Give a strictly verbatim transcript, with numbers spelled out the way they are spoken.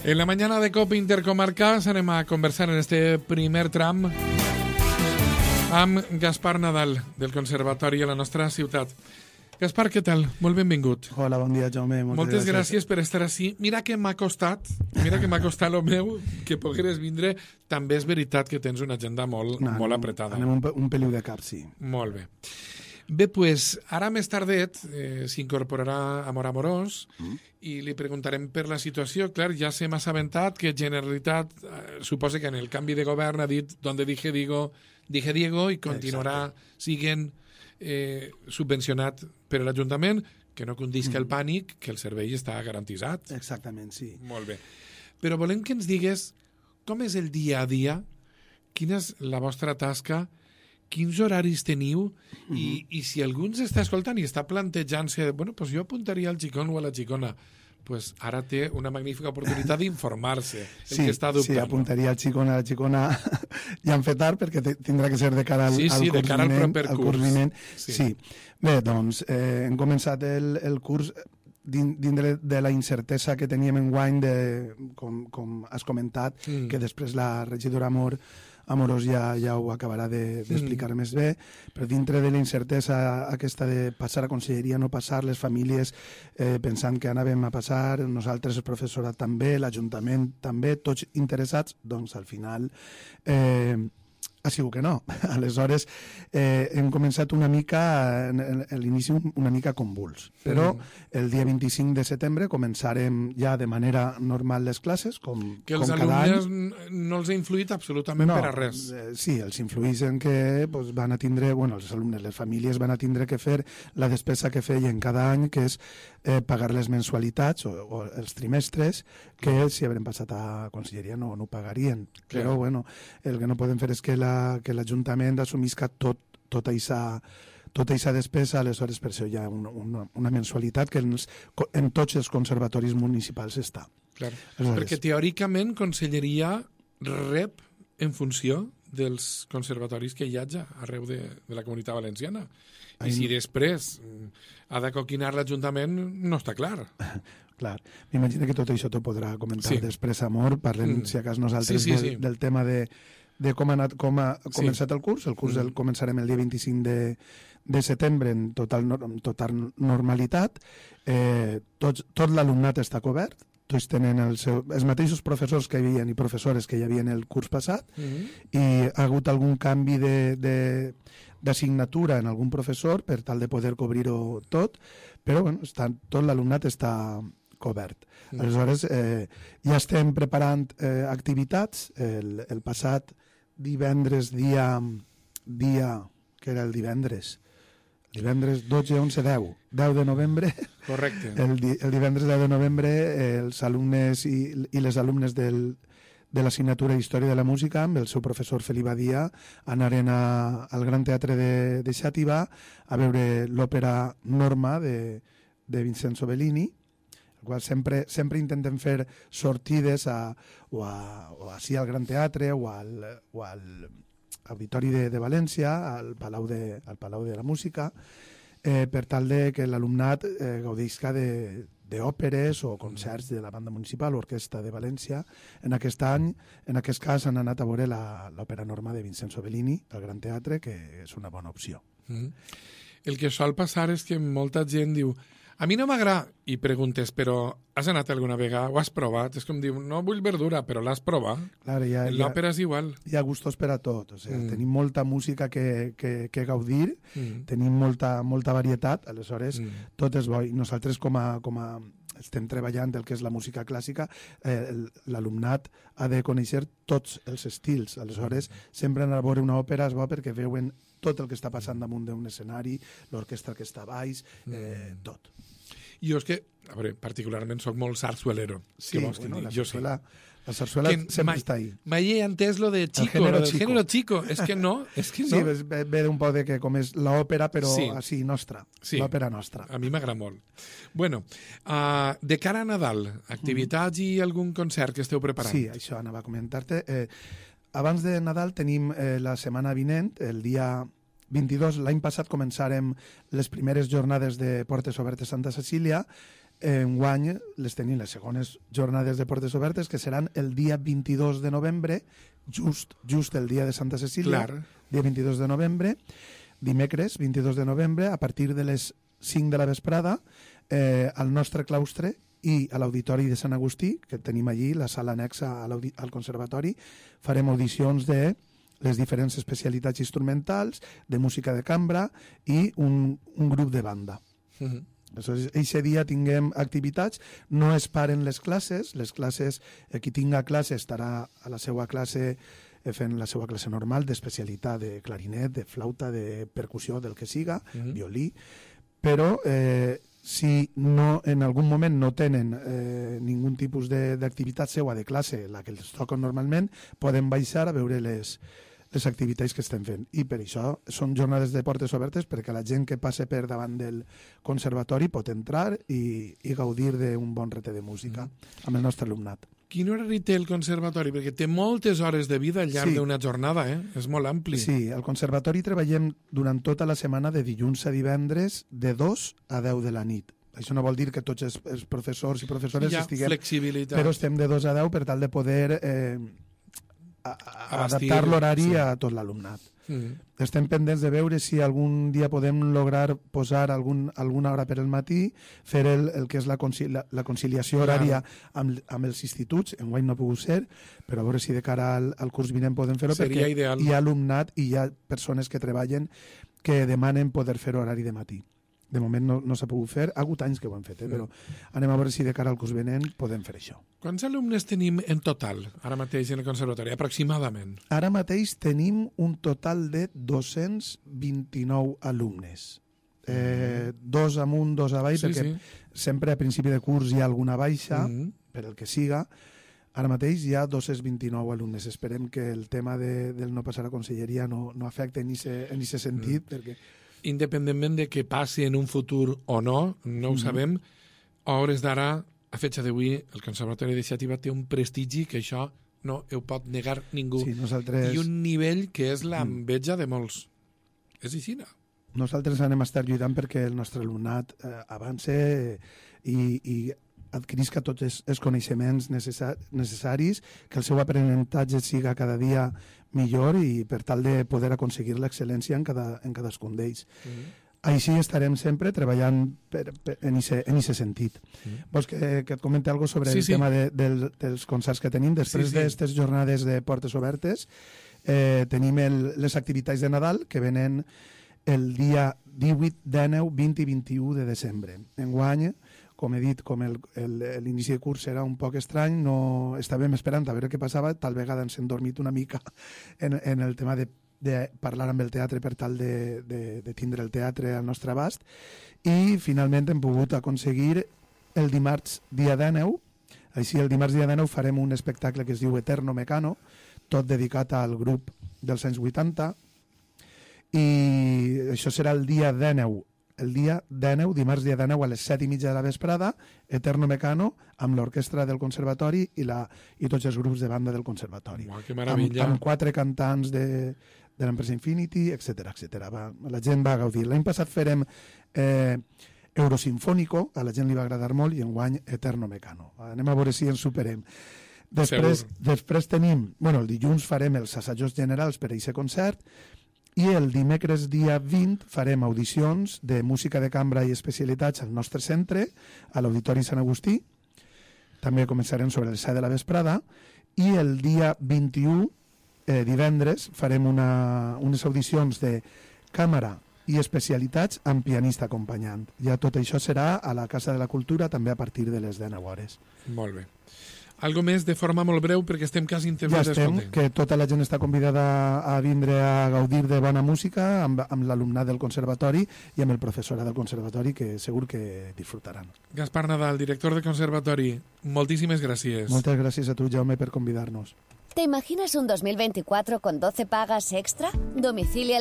En la mañana de COPE Intercomarcas anem a conversar en este primer tram amb Gaspar Nadal, del Conservatori a la nostra ciutat. Gaspar, què tal? Molt benvingut. Hola, bon dia, Jaume. Moltes, Moltes gràcies. gràcies per estar així. Mira que m'ha costat, mira que m'ha costat el meu, que pogueres vindre. També és veritat que tens una agenda molt, no, molt apretada. Anem un, un peliu de cap, sí. Molt bé. Bé, pues, ara més tardet eh, s'incorporarà Amor Amorós mm. i li preguntarem per la situació. Clar, ja s'hem assabentat que Generalitat eh, suposa que en el canvi de govern ha dit donde dije digo, dije Diego i continuarà siguent eh, subvencionat per l'Ajuntament, que no condisca mm. el pànic, que el servei està garantitzat. Exactament, sí. Molt bé. Però volem que ens digues com és el dia a dia, quina és la vostra tasca, quins horaris teniu i, mm-hmm. i si algú ens està escoltant i està plantejant-se, bueno, pues jo apuntaria al xicón o a la xicona, pues ara té una magnífica oportunitat d'informar-se, el sí, que està dubtant. Sí, apuntaria al xicón o a la xicona ja en fet tard, perquè tindrà que ser de cara al, sí, sí, al, de cara al proper al curs. curs. Sí. sí. Bé, doncs, eh, hem començat el, el curs dintre de la incertesa que teníem en guany, de, com, com has comentat, mm. que després la regidora Amor Amorós ja, ja ho acabarà d'explicar de, mm. més bé, però dintre de la incertesa aquesta de passar a conselleria, no passar, les famílies eh, pensant que anàvem a passar, nosaltres el professorat també, l'Ajuntament també, tots interessats, doncs al final eh, ha sigut que no. Aleshores eh, hem començat una mica, a l'inici una mica convuls, però mm. el dia vint-i-cinc de setembre començarem ja de manera normal les classes, com, que com els cada any. alumnes no els ha influït absolutament no, per a res. Eh, sí, els influïs en que pues, van a tindre, bueno, els alumnes, les famílies van a tindre que fer la despesa que feien cada any, que és eh, pagar les mensualitats o, o els trimestres, que si haurem passat a conselleria no, no ho pagarien. Clar. Però bueno, el que no podem fer és que la que l'Ajuntament assumisca tot, tot aquesta tota aquesta despesa, aleshores per això hi ha una, una, una mensualitat que en, els, en tots els conservatoris municipals està. Clar. Perquè teòricament Conselleria rep en funció dels conservatoris que hi hagi arreu de, de la Comunitat Valenciana. I Ai, si després ha de coquinar l'Ajuntament, no està clar. Clar. M'imagino que tot això t'ho podrà comentar sí. després, Amor. Parlem, mm. si a cas nosaltres, sí, sí, del, sí. del tema de de com ha, anat, com ha començat sí. el curs. El curs mm. el començarem el dia vint-i-cinc de, de setembre en total, en total normalitat. Eh, tot tot l'alumnat està cobert, tots tenen el seu, els mateixos professors que hi havia i professores que hi havia en el curs passat, mm. i ha hagut algun canvi d'assignatura en algun professor per tal de poder cobrir-ho tot, però bueno, està, tot l'alumnat està cobert. Mm. Aleshores, eh, ja estem preparant eh, activitats. El, el passat divendres, dia, dia, que era el divendres, divendres dotze, onze, deu, deu de novembre. Correcte. El, el divendres deu de novembre eh, els alumnes i, i les alumnes del, de l'assignatura d'Història de la Música, amb el seu professor Felip Badia, anaren a, al Gran Teatre de, de Xàtiva a veure l'òpera Norma de, de Vincenzo Bellini, el qual sempre, sempre intentem fer sortides a, o, a, o així al Gran Teatre o al, o al Auditori de, de València, al Palau de, al Palau de la Música, eh, per tal de que l'alumnat eh, gaudisca d'òperes o concerts de la banda municipal o orquestra de València. En aquest any, en aquest cas, han anat a veure l'òpera Norma de Vincenzo Bellini al Gran Teatre, que és una bona opció. Mm. El que sol passar és que molta gent diu a mi no m'agrada, i preguntes, però has anat alguna vegada, ho has provat? És com diu, no vull verdura, però l'has provat. Claro, ja, l'òpera és igual. Hi ha gustos per a tot. O sigui, mm. tenim molta música que, que, que gaudir, mm. tenim molta, molta varietat, aleshores mm. tot és bo. I nosaltres com a, com a estem treballant el que és la música clàssica, eh, l'alumnat ha de conèixer tots els estils. Aleshores, sempre anar a veure una òpera és bo perquè veuen tot el que està passant damunt d'un escenari, l'orquestra que està a baix, eh, tot. Jo és que, a veure, particularment soc molt sarsuelero. Sí, bueno, la jo sarsuela, sí. la sarsuela sempre mai, està ahí. Mai he entès lo de chico, lo del chico. género chico. És que no, és que no. Sí, ve, ve d'un poc de que com és l'òpera, però sí. així nostra, sí. l'òpera nostra. A mi m'agrada molt. Bueno, uh, de cara a Nadal, activitats mm. i algun concert que esteu preparant? Sí, això anava a comentar-te. Eh, abans de Nadal tenim eh, la setmana vinent, el dia vint-i-dos, l'any passat començarem les primeres jornades de Portes Obertes Santa Cecília, enguany les tenim les segones jornades de portes obertes, que seran el dia vint-i-dos de novembre, just just el dia de Santa Cecília, Clar. dia vint-i-dos de novembre, dimecres vint-i-dos de novembre, a partir de les cinc de la vesprada, eh, al nostre claustre i a l'Auditori de Sant Agustí, que tenim allí, la sala anexa al Conservatori, farem audicions de les diferents especialitats instrumentals, de música de cambra i un, un grup de banda. Mm-hmm. Aleshores, eixe dia tinguem activitats, no es paren les classes, les classes, eh, qui tinga classe estarà a la seva classe eh, fent la seva classe normal d'especialitat de clarinet, de flauta, de percussió, del que siga, mm-hmm. violí, però eh, si no, en algun moment no tenen eh, ningun tipus d'activitat seua de classe, la que els toca normalment, poden baixar a veure les, les activitats que estem fent. I per això són jornades de portes obertes, perquè la gent que passe per davant del conservatori pot entrar i, i gaudir d'un bon rete de música mm. amb el nostre alumnat. Quin horari té el conservatori? Perquè té moltes hores de vida al llarg Sí. d'una jornada, eh? És molt ampli. Sí, al conservatori treballem durant tota la setmana de dilluns a divendres de dos a deu de la nit. Això no vol dir que tots els, els professors i professores Hi ha estiguem... flexibilitat. Però estem de dos a deu per tal de poder eh, a, a, Abastir, adaptar l'horari sí. a tot l'alumnat. Mm. Estem pendents de veure si algun dia podem lograr posar algun, alguna hora per el matí, fer el, el que és la, concilia, la conciliació horària amb, amb els instituts. Enguany no ha pogut ser, però a veure si de cara al, al curs vinent podem fer-ho, Seria perquè ideal. hi ha alumnat i hi ha persones que treballen que demanen poder fer horari de matí. De moment no, no s'ha pogut fer, ha hagut anys que ho hem fet, eh? Però anem a veure si de cara al curs vinent podem fer això. Quants alumnes tenim en total, ara mateix, en el conservatori, aproximadament? Ara mateix tenim un total de dos-cents vint-i-nou alumnes. Eh, dos amunt, dos avall, Sí, perquè sí. sempre a principi de curs hi ha alguna baixa, Mm. per el que siga. Ara mateix hi ha dos-cents vint-i-nou alumnes. Esperem que el tema de, del no passar a conselleria no, no afecte en aquest sentit, mm. perquè... Independentment de que passi en un futur o no, no ho Mhm. sabem, a hores d'ara, a fetge d'avui, el Conservatori de Xàtiva té un prestigi que això no ho pot negar ningú. Sí, nosaltres... I un nivell que és l'enveja de molts. És així, no? Nosaltres anem a estar lluitant perquè el nostre alumnat eh, avance i, i adquirisca tots els, els coneixements necessar, necessaris, que el seu aprenentatge siga cada dia millor i per tal de poder aconseguir l'excel·lència en, cada, en cadascun d'ells. Mm. Així estarem sempre treballant per, per, en aquest sentit. Mm. Vols que, que et comente alguna sobre Sí, el sí. tema de, del, dels concerts que tenim? Després Sí, sí. d'aquestes jornades de portes obertes, eh, tenim el, les activitats de Nadal que venen el dia divuit, dinou, vint i vint-i-u de desembre. Enguany, com he dit, com el- el- l'inici de curs era un poc estrany, no estàvem esperant a veure què passava, tal vegada ens hem dormit una mica en, en el tema de, de parlar amb el teatre per tal de, de, de tindre el teatre al nostre abast, i finalment hem pogut aconseguir el dimarts dia dinou. Així, el dimarts dia dinou farem un espectacle que es diu Eterno Mecano, tot dedicat al grup dels anys vuitanta, i això serà el dia dinou, el dia dinou, dimarts dia dinou a les set i mitja de la vesprada, Eterno Mecano, amb l'orquestra del conservatori i, la, i tots els grups de banda del conservatori. Uau, que Amb, meravella. amb quatre cantants de, de l'empresa Infinity, etcètera, etcètera. Va, la gent va gaudir. L'any passat farem eh, Eurosinfónico, a la gent li va agradar molt, i enguany Eterno Mecano. Anem a veure si ens superem. Després, després tenim, bueno, el dilluns farem els assajos generals per a aquest concert, i el dimecres dia vint farem audicions de música de cambra i especialitats al nostre centre, a l'Auditori Sant Agustí. També començarem sobre les set de la vesprada, i el dia vint-i-u, eh, divendres, farem una, unes audicions de càmera i especialitats amb pianista acompanyant. Ja tot això serà a la Casa de la Cultura, també a partir de les dinou hores. Molt bé. Algo més de forma molt breu, perquè estem quasi en temps Ja de estem, descompte. que tota la gent està convidada a vindre a gaudir de bona música amb, amb l'alumnat del conservatori i amb el professorat del conservatori, que segur que disfrutaran. Gaspar Nadal, director de conservatori, moltíssimes gràcies. Moltes gràcies a tu, Jaume, per convidar-nos. ¿Te imaginas un dos mil veinticuatro con doce pagas extra? Domicilia